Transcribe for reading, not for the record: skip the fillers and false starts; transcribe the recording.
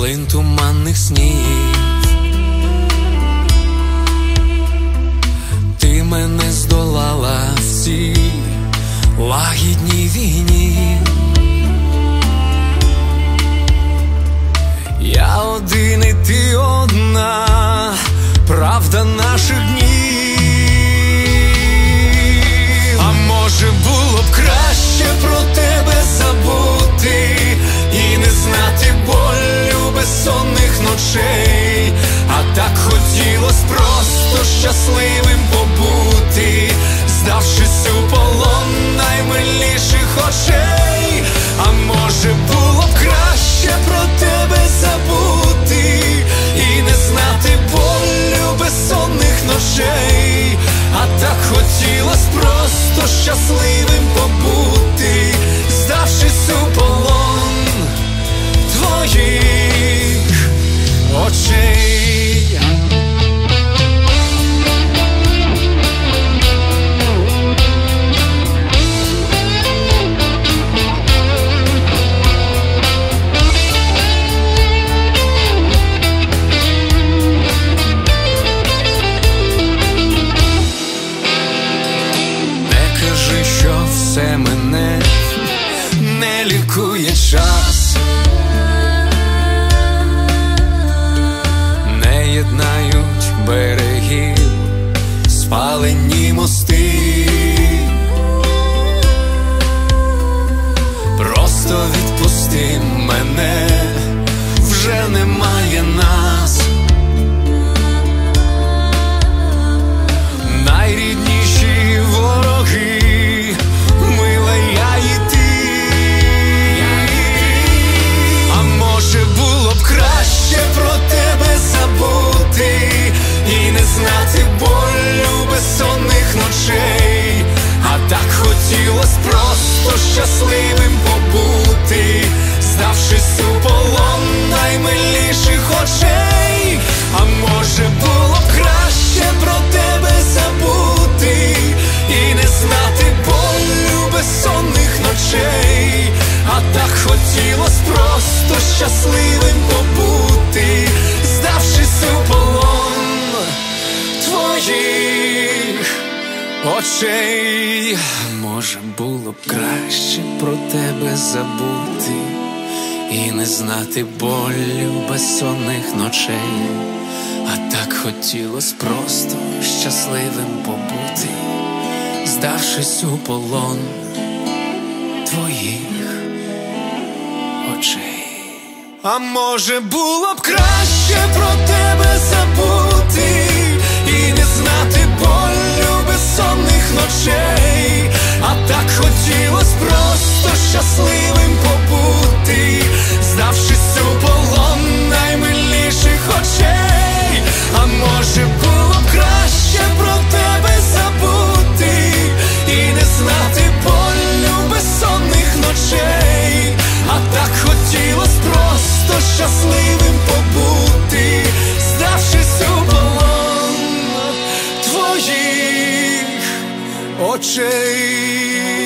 Плин туманних снів. Ти мене здолала в цій лагідній війні. Я один і ти одна, правда наших днів. А може було б краще про тебе забути і не знати болю безсонних ночей. А так хотілось просто щасливим побути, здавшись у полон наймиліших очей. А може було б краще про тебе забути і не знати болю безсонних ночей. А так хотілось просто щасливим побути, здавшись у полон твоїх очей. Все мене не лікує час, не єднають берегів спалені мости. Просто відпусти мене, вже немає нас. Найрідніші вороги, про тебе забути і не знати болю безсонних ночей. А так хотілось просто щасливим побути, здавшись у полон наймиліших очей. А може було б краще про тебе забути і не знати болю безсонних ночей. А так хотілось просто щасливим побути, здавшись у полон твоїх очей. Може було б краще про тебе забути і не знати болю безсонних ночей. А так хотілось просто щасливим побути, здавшись у полон твоїх очей. А може було б краще про тебе забути і не знати болю безсонних ночей. А так хотілось просто щасливим побути, здавшись у полон наймиліших очей. А може було б краще про тебе забути і не знати болю безсонних ночей. А так хотілось просто щасливим побути, здавшись у полон твоїх очей.